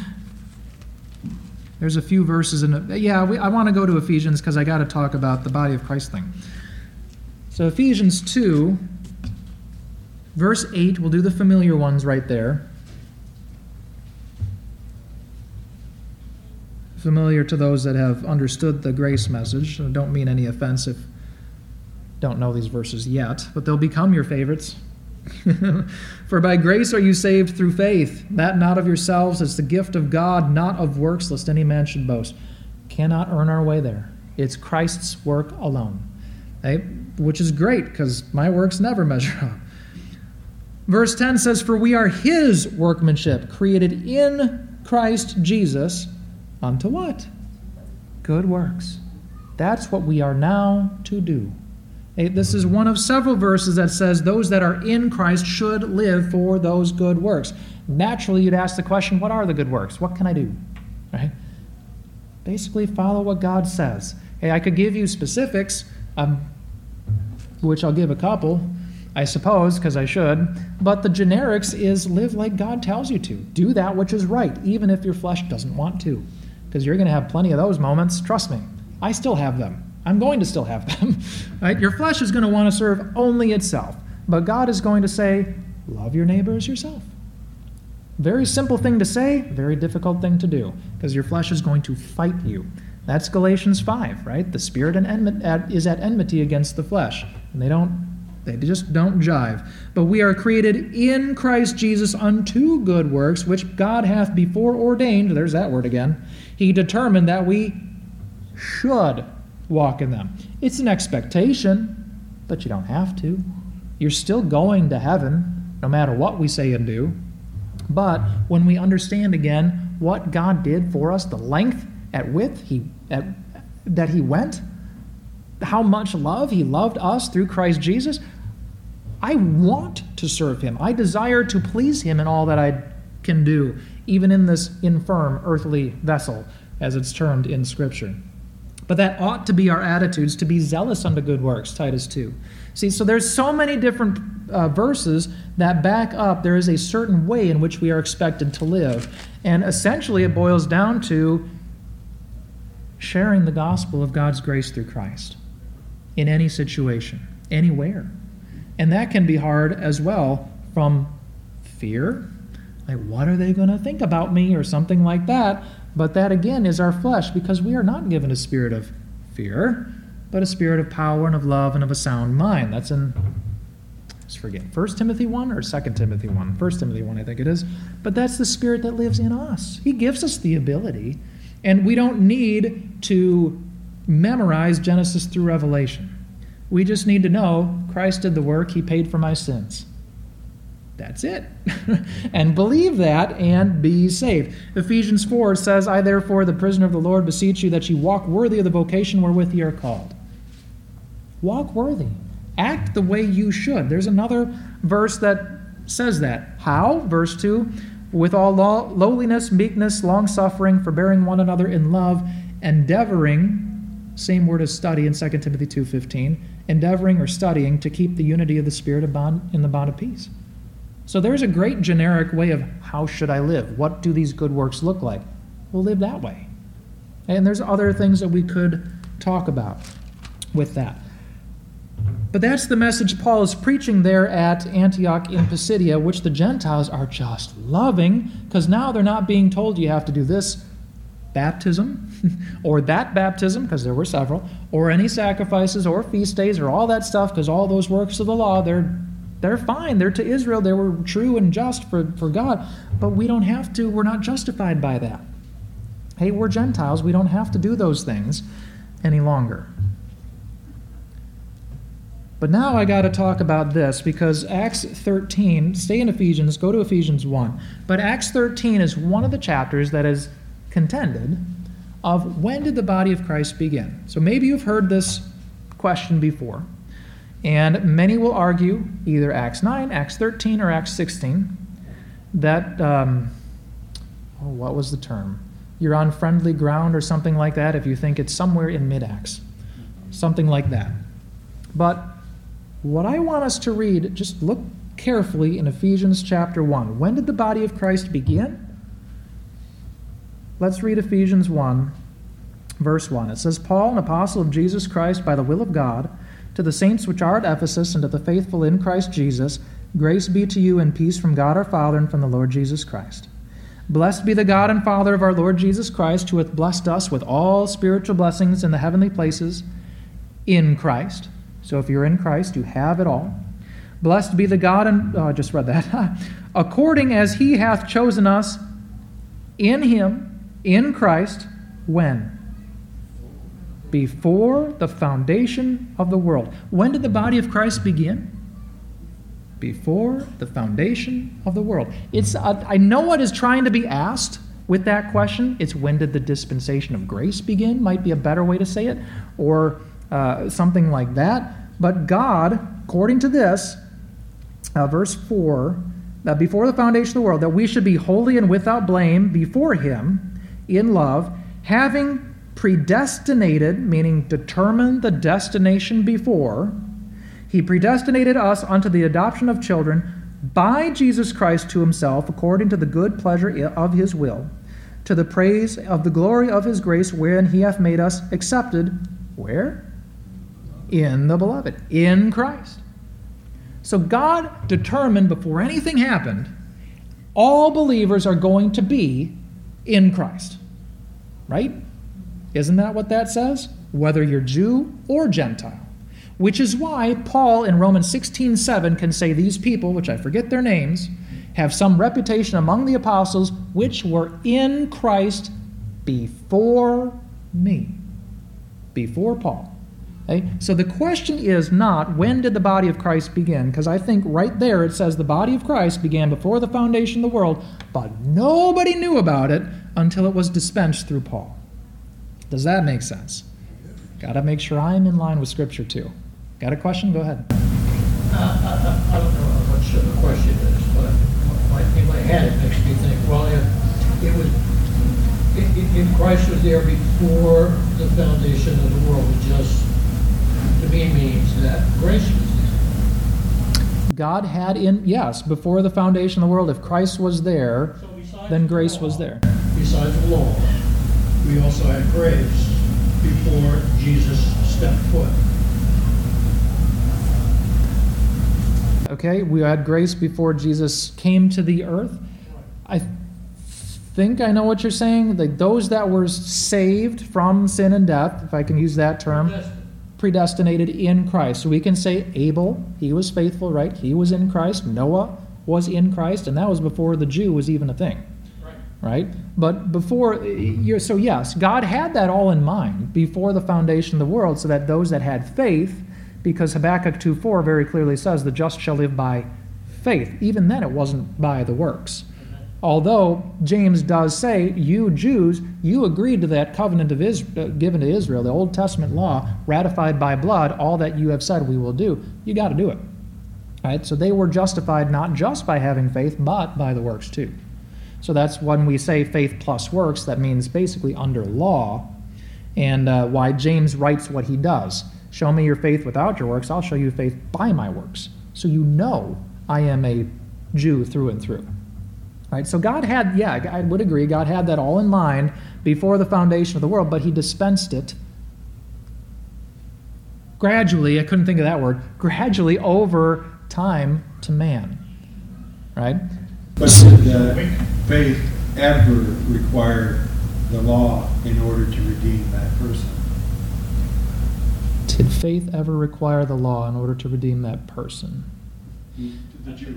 There's a few verses in it. Yeah, I want to go to Ephesians because I got to talk about the body of Christ thing. So Ephesians 2, verse 8, we'll do the familiar ones right there. Familiar to those that have understood the grace message. I don't mean any offense if you don't know these verses yet, but they'll become your favorites. For by grace are you saved through faith, that not of yourselves, it's the gift of God, not of works, lest any man should boast. Cannot earn our way there. It's Christ's work alone. Okay? Which is great, because my works never measure up. Verse 10 says, for we are his workmanship, created in Christ Jesus, unto what? Good works, That's what we are now to do. This is one of several verses that says those that are in Christ should live for those good works. Naturally, you'd ask the question, what are the good works? What can I do? Right? Basically, follow what God says. I could give you specifics, which I'll give a couple, I suppose, because I should. But the generics is live like God tells you to. Do that which is right, even if your flesh doesn't want to. Because you're going to have plenty of those moments. Trust me. I still have them. I'm going to still have them. Right? Your flesh is going to want to serve only itself. But God is going to say, love your neighbor as yourself. Very simple thing to say, very difficult thing to do. Because your flesh is going to fight you. That's Galatians 5, right? The spirit is at enmity against the flesh. And they just don't jive. But we are created in Christ Jesus unto good works, which God hath before ordained, there's that word again, he determined that we should walk in them. It's an expectation, but you don't have to. You're still going to heaven, no matter what we say and do. But when we understand again what God did for us, the length at width that he went, how much love he loved us through Christ Jesus, I want to serve him. I desire to please him in all that I can do, even in this infirm earthly vessel, as it's termed in Scripture. But that ought to be our attitudes, to be zealous unto good works, Titus 2. See, so there's so many different verses that back up there is a certain way in which we are expected to live. And essentially it boils down to sharing the gospel of God's grace through Christ in any situation, anywhere. And that can be hard as well from fear. Like, what are they going to think about me or something like that? But that, again, is our flesh, because we are not given a spirit of fear, but a spirit of power and of love and of a sound mind. That's in, let's forget, 1 Timothy 1 or 2 Timothy 1? 1 Timothy 1, I think it is. But that's the spirit that lives in us. He gives us the ability, and we don't need to memorize Genesis through Revelation. We just need to know Christ did the work, he paid for my sins. That's it. And believe that and be saved. Ephesians 4 says, I therefore, the prisoner of the Lord, beseech you that ye walk worthy of the vocation wherewith ye are called. Walk worthy. Act the way you should. There's another verse that says that. How? Verse 2, with all lowliness, meekness, long-suffering, forbearing one another in love, endeavoring, same word as study in 2 Timothy 2:15, endeavoring or studying to keep the unity of the Spirit in the bond of peace. So there's a great generic way of how should I live? What do these good works look like? We'll live that way. And there's other things that we could talk about with that. But that's the message Paul is preaching there at Antioch in Pisidia, which the Gentiles are just loving, because now they're not being told you have to do this baptism or that baptism, because there were several, or any sacrifices or feast days or all that stuff, because all those works of the law, they're fine. They're to Israel. They were true and just for God. But we don't have to. We're not justified by that. Hey, we're Gentiles. We don't have to do those things any longer. But now I got to talk about this, because Acts 13, stay in Ephesians, go to Ephesians 1. But Acts 13 is one of the chapters that is contended of when did the body of Christ begin. So maybe you've heard this question before. And many will argue, either Acts 9, Acts 13, or Acts 16, that, what was the term? You're on friendly ground or something like that if you think it's somewhere in mid-Acts. Something like that. But what I want us to read, just look carefully in Ephesians chapter 1. When did the body of Christ begin? Let's read Ephesians 1, verse 1. It says, Paul, an apostle of Jesus Christ by the will of God, to the saints which are at Ephesus, and to the faithful in Christ Jesus, grace be to you and peace from God our Father and from the Lord Jesus Christ. Blessed be the God and Father of our Lord Jesus Christ, who hath blessed us with all spiritual blessings in the heavenly places in Christ. So if you're in Christ, you have it all. Blessed be the God and... I just read that. According as he hath chosen us in him, in Christ, when? Before the foundation of the world. When did the body of Christ begin? Before the foundation of the world. I know what is trying to be asked, with that question. It's when did the dispensation of grace begin, might be a better way to say it, or something like that. But God, according to this, verse 4, that before the foundation of the world, that we should be holy and without blame before him in love, having predestinated, meaning determined the destination before, he predestinated us unto the adoption of children by Jesus Christ to himself, according to the good pleasure of his will, to the praise of the glory of his grace, wherein he hath made us accepted, where? In the beloved, in Christ. So God determined before anything happened, all believers are going to be in Christ. Right? Isn't that what that says? Whether you're Jew or Gentile. Which is why Paul in Romans 16:7 can say these people, which I forget their names, have some reputation among the apostles which were in Christ before me. Before Paul. Okay? So the question is not when did the body of Christ begin, because I think right there it says the body of Christ began before the foundation of the world, but nobody knew about it until it was dispensed through Paul. Does that make sense? Got to make sure I'm in line with Scripture too. Got a question? Go ahead. I don't know how much of a question it is, but in my head it makes me think, well, if Christ was there before the foundation of the world, it just, to me, means that grace was there. God had yes, before the foundation of the world, if Christ was there, then grace was there. Besides the law, we also had grace before Jesus stepped foot. Okay, we had grace before Jesus came to the earth. I think I know what you're saying. Like those that were saved from sin and death, if I can use that term, predestinated in Christ. So we can say Abel, he was faithful, right? He was in Christ. Noah was in Christ, and that was before the Jew was even a thing. Right? But before, so yes, God had that all in mind before the foundation of the world, so that those that had faith, because Habakkuk 2:4 very clearly says, the just shall live by faith. Even then it wasn't by the works. Although James does say, you Jews, you agreed to that covenant of given to Israel, the Old Testament law, ratified by blood, all that you have said we will do. You got to do it. Right? So they were justified not just by having faith, but by the works too. So that's when we say faith plus works, that means basically under law, and why James writes what he does. Show me your faith without your works, I'll show you faith by my works. So you know I am a Jew through and through. Right? So God had, I would agree, God had that all in mind before the foundation of the world, but he dispensed it gradually, I couldn't think of that word, gradually over time to man. Right? But did faith ever require the law in order to redeem that person? Did faith ever require the law in order to redeem that person? Did you?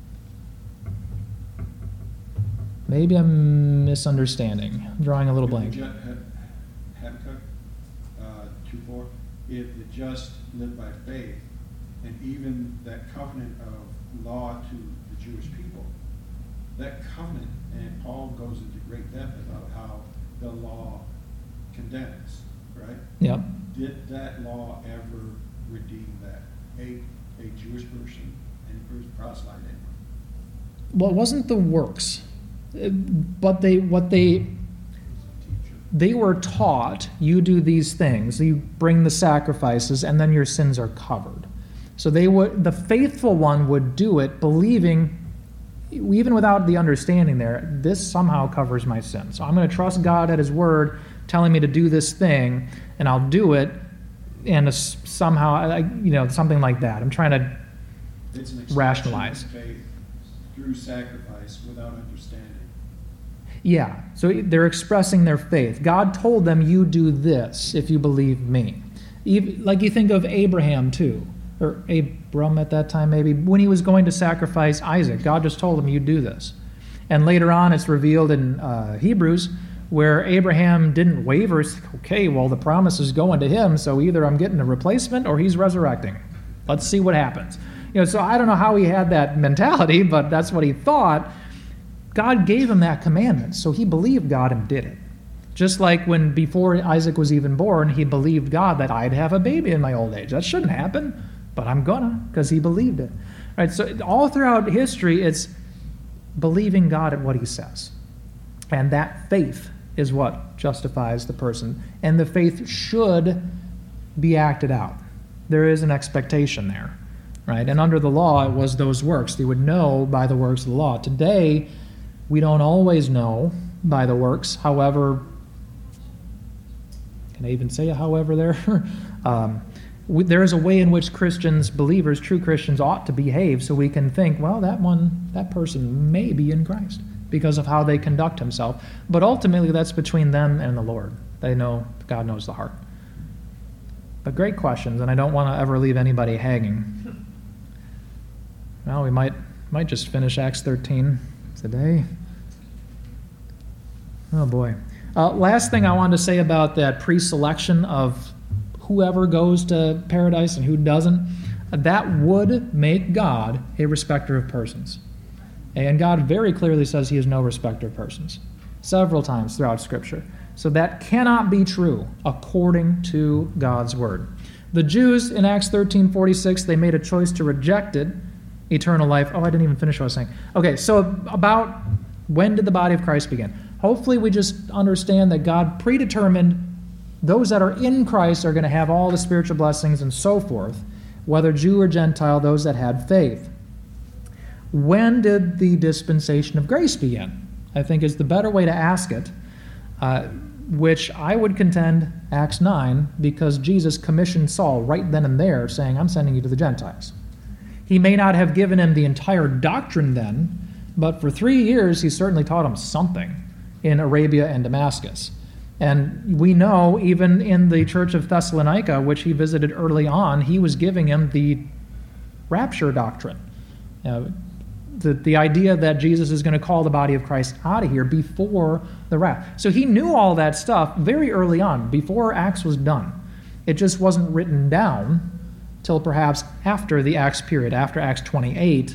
Maybe I'm misunderstanding. I'm drawing a little blank. Habakkuk 2:4. If the just live by faith, and even that covenant of law to the Jewish people, that covenant, and Paul goes into great depth about how the law condemns, right? Yep. Did that law ever redeem that? A Jewish person, any person, proselyte, anyone? Well, it wasn't the works, but they were taught, you do these things, you bring the sacrifices, and then your sins are covered. So the faithful one would do it, believing, even without the understanding there, this somehow covers my sin. So I'm going to trust God at his word, telling me to do this thing, and I'll do it, and somehow, something like that. I'm trying to rationalize. Faith through sacrifice without understanding. Yeah, so they're expressing their faith. God told them, you do this if you believe me. Like you think of Abraham too, or Abram at that time maybe, when he was going to sacrifice Isaac, God just told him, you do this. And later on it's revealed in Hebrews where Abraham didn't waver. Okay, well the promise is going to him, so either I'm getting a replacement or he's resurrecting. Let's see what happens. So I don't know how he had that mentality, but that's what he thought. God gave him that commandment, so he believed God and did it. Just like when before Isaac was even born, he believed God that I'd have a baby in my old age. That shouldn't happen, but I'm gonna, because he believed it. Right? So all throughout history, it's believing God at what he says. And that faith is what justifies the person. And the faith should be acted out. There is an expectation there. Right? And under the law, it was those works. They would know by the works of the law. Today, we don't always know by the works. However, can I even say a however there? There is a way in which Christians, believers, true Christians ought to behave, so we can think, well, that person may be in Christ because of how they conduct himself. But ultimately, that's between them and the Lord. They know, God knows the heart. But great questions, and I don't want to ever leave anybody hanging. Well, we might just finish Acts 13 today. Oh boy. Last thing I wanted to say about that pre-selection of whoever goes to paradise and who doesn't, that would make God a respecter of persons. And God very clearly says he is no respecter of persons, several times throughout Scripture. So that cannot be true according to God's word. The Jews in Acts 13:46, they made a choice to reject it, eternal life. Oh, I didn't even finish what I was saying. Okay, so about when did the body of Christ begin? Hopefully we just understand that God predetermined those that are in Christ are going to have all the spiritual blessings and so forth, whether Jew or Gentile, those that had faith. When did the dispensation of grace begin? I think is the better way to ask it, which I would contend Acts 9, because Jesus commissioned Saul right then and there, saying, I'm sending you to the Gentiles. He may not have given him the entire doctrine then, but for 3 years he certainly taught him something in Arabia and Damascus. And we know even in the church of Thessalonica, which he visited early on, he was giving him the rapture doctrine. The idea that Jesus is going to call the body of Christ out of here before the wrath. So he knew all that stuff very early on, before Acts was done. It just wasn't written down till perhaps after the Acts period, after Acts 28.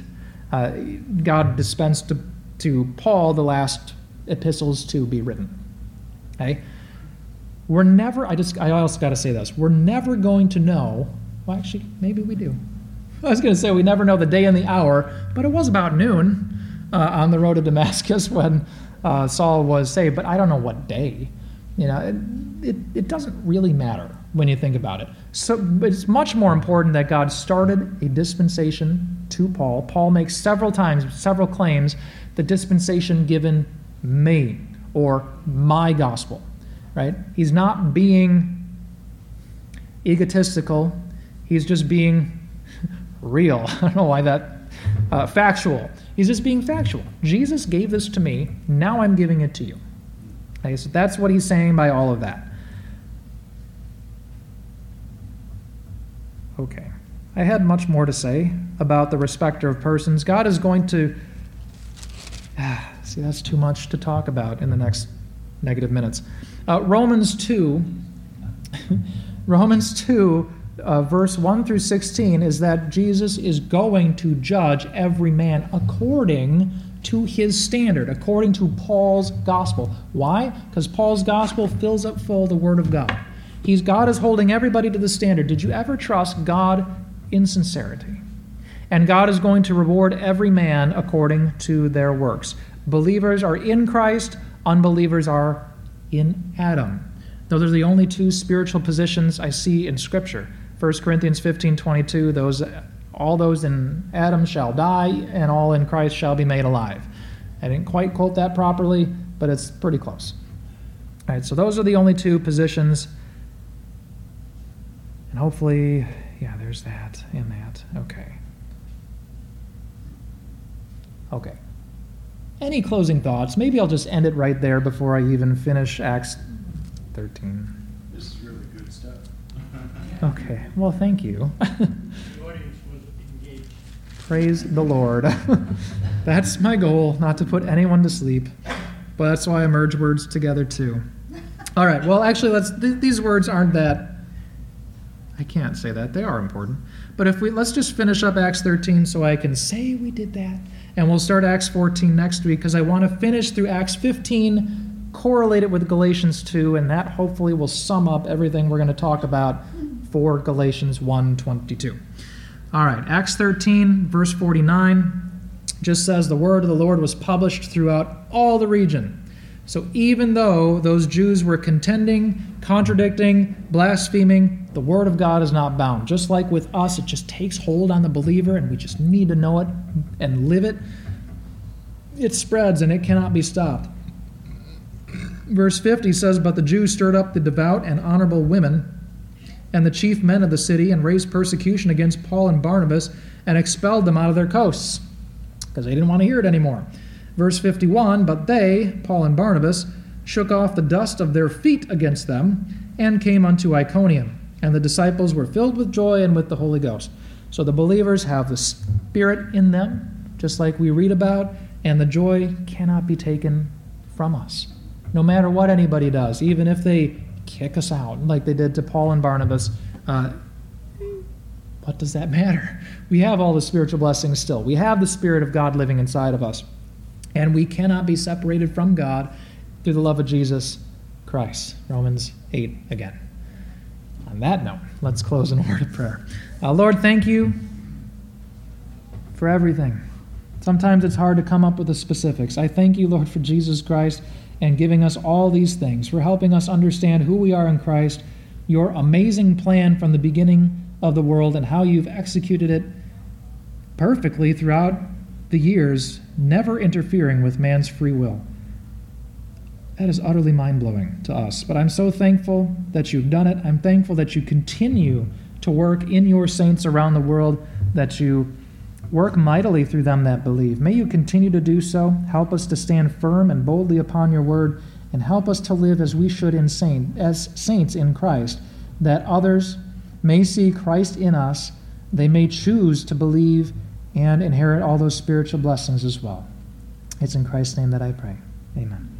God dispensed to Paul the last epistles to be written. Okay? We're never, I also got to say this, we're never going to know, well actually, maybe we do. I was going to say we never know the day and the hour, but it was about noon on the road to Damascus when Saul was saved, but I don't know what day. You know, it doesn't really matter when you think about it. So it's much more important that God started a dispensation to Paul. Paul makes several claims, the dispensation given me, or my gospel, right? He's not being egotistical. He's just being real. I don't know why that, factual. He's just being factual. Jesus gave this to me. Now I'm giving it to you. Okay, so that's what he's saying by all of that. Okay. I had much more to say about the respecter of persons. God is going to... See, that's too much to talk about in the next negative minutes. Romans 2, verse 1 through 16 is that Jesus is going to judge every man according to his standard, according to Paul's gospel. Why? Because Paul's gospel fills up full the word of God. God is holding everybody to the standard. Did you ever trust God in sincerity? And God is going to reward every man according to their works. Believers are in Christ, unbelievers are in Adam. Those are the only two spiritual positions I see in Scripture. 1 Corinthians 15:22, all those in Adam shall die, and all in Christ shall be made alive. I didn't quite quote that properly, but it's pretty close. All right, so those are the only two positions. And hopefully, yeah, there's that and that. Okay. Any closing thoughts? Maybe I'll just end it right there before I even finish Acts 13. This is really good stuff. Okay, well, thank you. The audience was engaged. Praise the Lord. That's my goal, not to put anyone to sleep. But that's why I merge words together too. All right, well, actually, these words aren't that... I can't say that. They are important. But let's just finish up Acts 13 so I can say we did that, And we'll start Acts 14 next week because I want to finish through Acts 15, correlate it with Galatians 2, and that hopefully will sum up everything we're going to talk about for Galatians 1:22. All right, Acts 13, verse 49, just says, the word of the Lord was published throughout all the region. So even though those Jews were contending, contradicting, blaspheming, the word of God is not bound. Just like with us, it just takes hold on the believer, and we just need to know it and live it. It spreads, and it cannot be stopped. Verse 50 says, but the Jews stirred up the devout and honorable women and the chief men of the city, and raised persecution against Paul and Barnabas, and expelled them out of their coasts, because they didn't want to hear it anymore. Verse 51, but they, Paul and Barnabas, shook off the dust of their feet against them, and came unto Iconium. And the disciples were filled with joy and with the Holy Ghost. So the believers have the Spirit in them, just like we read about, and the joy cannot be taken from us. No matter what anybody does, even if they kick us out, like they did to Paul and Barnabas, what does that matter? We have all the spiritual blessings still. We have the Spirit of God living inside of us. And we cannot be separated from God through the love of Jesus Christ. Romans 8 again. On that note, let's close in a word of prayer. Lord, thank you for everything. Sometimes it's hard to come up with the specifics. I thank you, Lord, for Jesus Christ and giving us all these things, for helping us understand who we are in Christ, your amazing plan from the beginning of the world, and how you've executed it perfectly throughout the years, never interfering with man's free will. That is utterly mind-blowing to us. But I'm so thankful that you've done it. I'm thankful that you continue to work in your saints around the world, that you work mightily through them that believe. May you continue to do so. Help us to stand firm and boldly upon your word, and help us to live as we should as saints in Christ, that others may see Christ in us, they may choose to believe and inherit all those spiritual blessings as well. It's in Christ's name that I pray. Amen.